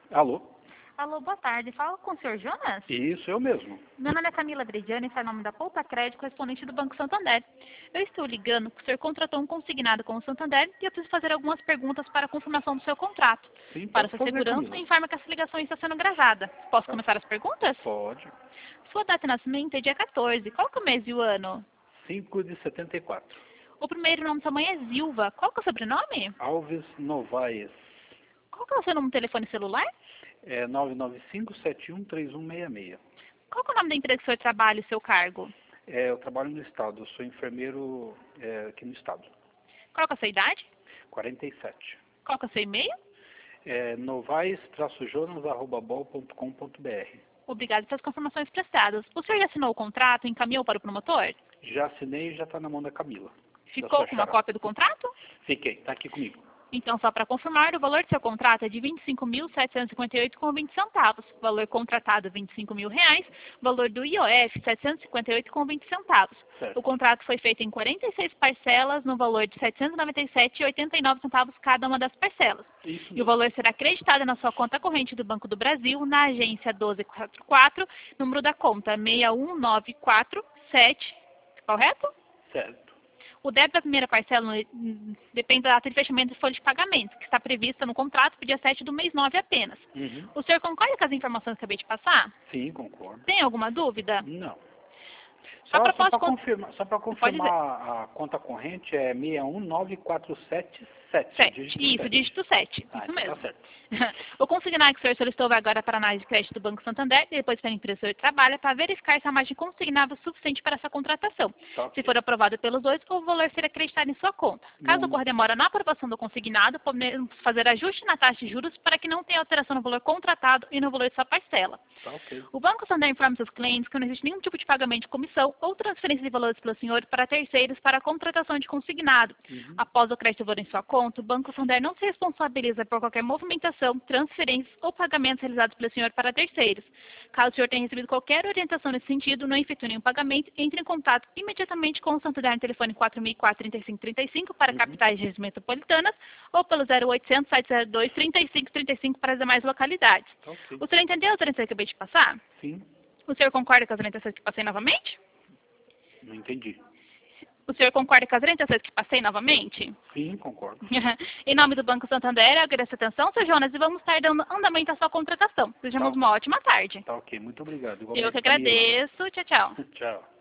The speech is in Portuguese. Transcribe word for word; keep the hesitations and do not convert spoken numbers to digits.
Alô? Alô, boa tarde. Fala com o senhor Jonas? Isso, eu mesmo. Meu nome é Camila Brediani, está em nome da Poupa Crédito, correspondente do Banco Santander. Eu estou ligando porque o senhor contratou um consignado com o Santander e eu preciso fazer algumas perguntas para a confirmação do seu contrato. Sim, Para pode sua fazer, segurança, Camila. informa que essa ligação está sendo gravada. Posso começar as perguntas? Pode. Sua data de nascimento é dia quatorze. Qual que é o mês e o ano? cinco de setenta e quatro. O primeiro nome da sua mãe é Zilva. Qual que é o sobrenome? Alves Novaes. Qual que é o seu número de telefone celular? É nove nove cinco sete um três um seis seis. Qual que é o nome da empresa que o senhor trabalha e o seu cargo? É, eu trabalho no estado, eu sou enfermeiro é, aqui no estado. Qual que é a sua idade? quarenta e sete. Qual que é o seu e-mail? É novaes traço jonas arroba bol ponto com ponto br. Obrigado pelas confirmações prestadas. O senhor já assinou o contrato e encaminhou para o promotor? Já assinei e já está na mão da Camila. Da Ficou sua com uma xará. cópia do contrato? Fiquei, está aqui comigo. Então, só para confirmar, o valor do seu contrato é de vinte e cinco mil setecentos e cinquenta e oito reais e vinte centavos. Valor contratado, vinte e cinco mil reais. Valor do I O F, setecentos e cinquenta e oito reais e vinte centavos. Certo. O contrato foi feito em quarenta e seis parcelas, no valor de setecentos e noventa e sete reais e oitenta e nove centavos cada uma das parcelas. Isso E o mesmo. valor será acreditado na sua conta corrente do Banco do Brasil, na agência um dois quatro quatro, número da conta seis um nove quatro sete, correto? Certo. O débito da primeira parcela hum, depende da data de fechamento da folha de pagamento, que está prevista no contrato para o dia sete do mês nove apenas. Uhum. O senhor concorda com as informações que acabei de passar? Sim, concordo. Tem alguma dúvida? Não. A Só, só propósito, para con- confirmar, só para Pode confirmar dizer. a, a conta corrente é seis um nove quatro sete sete. Sete. dígito Isso, sete. dígito sete. Ah, Isso então mesmo. tá certo. O consignado que o senhor solicitou vai agora para a análise de crédito do Banco Santander e depois para a empresa que o senhor trabalha para verificar se a margem consignável é suficiente para essa contratação. Tá ok. Se for aprovado pelos dois, o valor será acreditado em sua conta. Caso Não- ocorra demora na aprovação do consignado, podemos fazer ajuste na taxa de juros para que não tenha alteração no valor contratado e no valor de sua parcela. Tá ok. O Banco Santander informa seus clientes que não existe nenhum tipo de pagamento de comissão ou transferência de valores pelo senhor para terceiros para a contratação de consignado. Uhum. Após o crédito valor em sua conta, o Banco Santander não se responsabiliza por qualquer movimentação, transferências ou pagamentos realizados pelo senhor para terceiros. Caso o senhor tenha recebido qualquer orientação nesse sentido, não efetue nenhum pagamento, entre em contato imediatamente com o Santander no telefone quatro mil e quatro, trinta e cinco trinta e cinco para Uhum. capitais e regiões metropolitanas ou pelo zero oitocentos, sete zero dois, trinta e cinco trinta e cinco para as demais localidades. Tá ok. O senhor entendeu as orientações que eu acabei de passar? Sim, O senhor concorda com as orientações que passei novamente? não entendi. O senhor concorda com as orientações que passei novamente? Sim, concordo. Em nome do Banco Santander, eu agradeço a atenção, senhor Jonas, e vamos estar dando andamento à sua contratação. Desejamos Tá. uma ótima tarde. Tá ok, muito obrigado. Eu Igualmente, que Camila. agradeço. Tchau, tchau. Tchau.